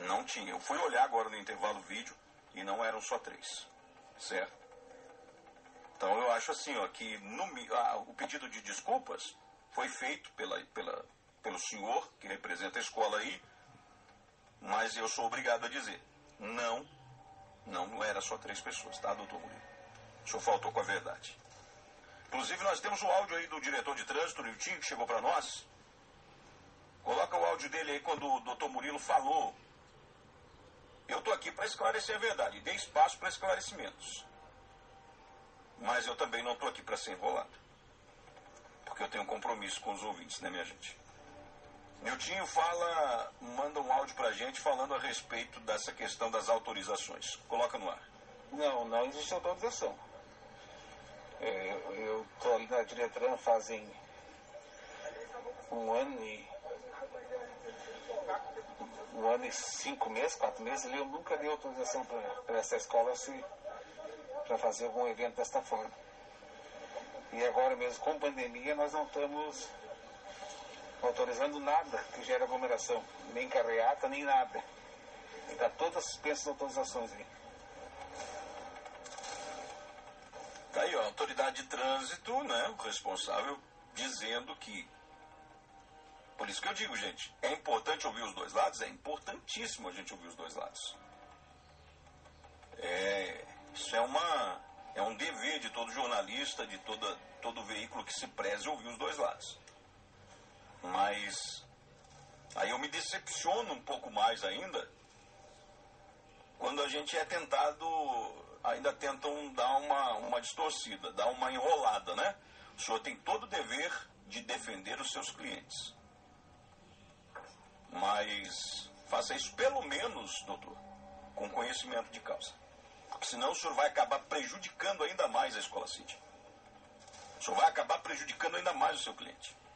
Não tinha. Eu fui olhar agora no intervalo vídeo e não eram só 3. Certo? Então eu acho assim, ó, que o pedido de desculpas foi feito pelo senhor, que representa a escola aí, mas eu sou obrigado a dizer, não era só 3 pessoas, tá, doutor Murilo? O senhor faltou com a verdade. Inclusive nós temos o áudio aí do diretor de trânsito, o Nilton, que chegou para nós. Coloca o áudio dele aí quando o doutor Murilo falou. Eu estou aqui para esclarecer a verdade, e dei espaço para esclarecimentos. Mas eu também não estou aqui para ser enrolado. Porque eu tenho um compromisso com os ouvintes, né, minha gente? Niltinho manda um áudio para a gente falando a respeito dessa questão das autorizações. Coloca no ar. Não existe autorização. Eu estou ali na Diretran fazem 1 ano e 5 meses, 4 meses, e eu nunca dei autorização para essa escola para fazer algum evento desta forma. E agora mesmo, com pandemia, nós não estamos autorizando nada que gere aglomeração, nem carreata, nem nada. E está todas suspensas as autorizações aí. Tá aí, ó, a autoridade de trânsito, né, o responsável, dizendo que... Por isso que eu digo, gente, é importante ouvir os dois lados? É importantíssimo a gente ouvir os dois lados. Isso é um dever de todo jornalista, de todo veículo que se preze ouvir os dois lados. Mas aí eu me decepciono um pouco mais ainda quando a gente é tentado, ainda tentam dar uma distorcida, dar uma enrolada, né? O senhor tem todo o dever de defender os seus clientes. Mas faça isso pelo menos, doutor, com conhecimento de causa. Porque senão o senhor vai acabar prejudicando ainda mais a Escola City. O senhor vai acabar prejudicando ainda mais o seu cliente.